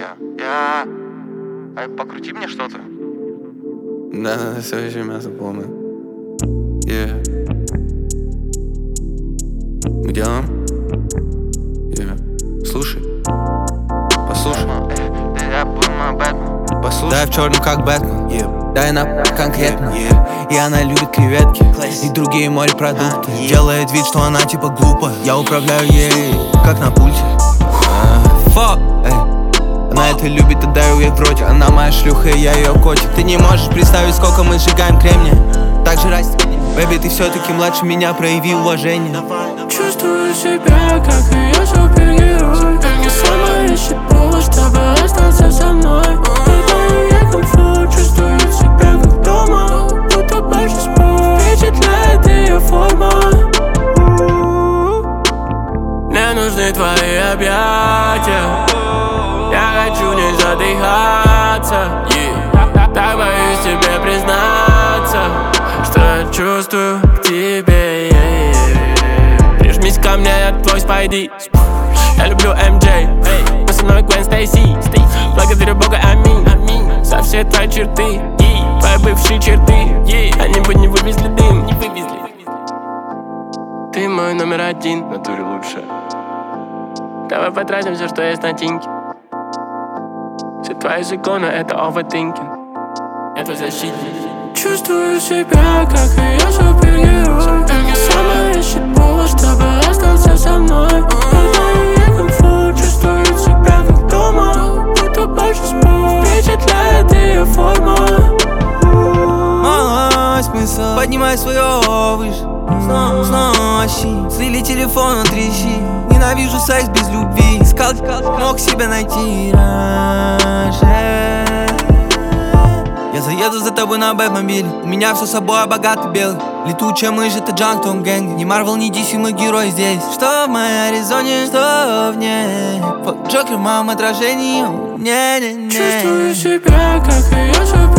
Ай, покрути мне что-то. Да, все еще мясо полное. Где он? Слушай. Послушай. Послушай. Да, я в черном как Бэтмен. Да, она конкретно. И она любит креветки и другие морепродукты. Делает вид, что она типа глупая. Я управляю ей, как на пульте. Она это любит, отдаю ей в роте. Она моя шлюха, и я ее котик. Ты не можешь представить, сколько мы сжигаем кремния. Так же растет. Бэби, ты все-таки младше меня, прояви уважение. Чувствую себя, как ее супергерой. Она сама ищет повод, чтобы остаться со мной. Придаю ей комфорт, чувствую себя как дома. Будто больше спор, впечатляет ее форма. Мне нужны твои объятия. Я хочу не задыхаться. Так боюсь тебе признаться, что я чувствую к тебе. Прижмись ко мне, я твой Спайди. Я люблю MJ, но со мной Гвен Стейси. Благодарю Бога, аминь, за все твои черты, твои бывшие черты. Они бы не вывезли дым. Ты мой номер один, в натуре лучше. Давай потратим все, что есть на тиньке. Все твои законы, это overthinking. Я твой защитник. Чувствую себя, как ее супергерой. Она сама ищет повод, чтобы остаться со мной. Придаю ей комфорт, чувствую себя как дома. Будто больше спор, впечатляет ее форма. Малой смысл, поднимай свое выше. Снова слили телефон, трещи. Ненавижу секс без любви. Искал, мог себя найти раньше. Я заеду за тобой на бэт-мобиле. У меня все с собой, богатый белый. Летучая мышь, это Джанг Том Гэнг. Не Марвел, не DC, мы герои здесь. Что в моей Аризоне, что в ней. Джокер в моем отражении. Не-не-не. Чувствую себя, как ее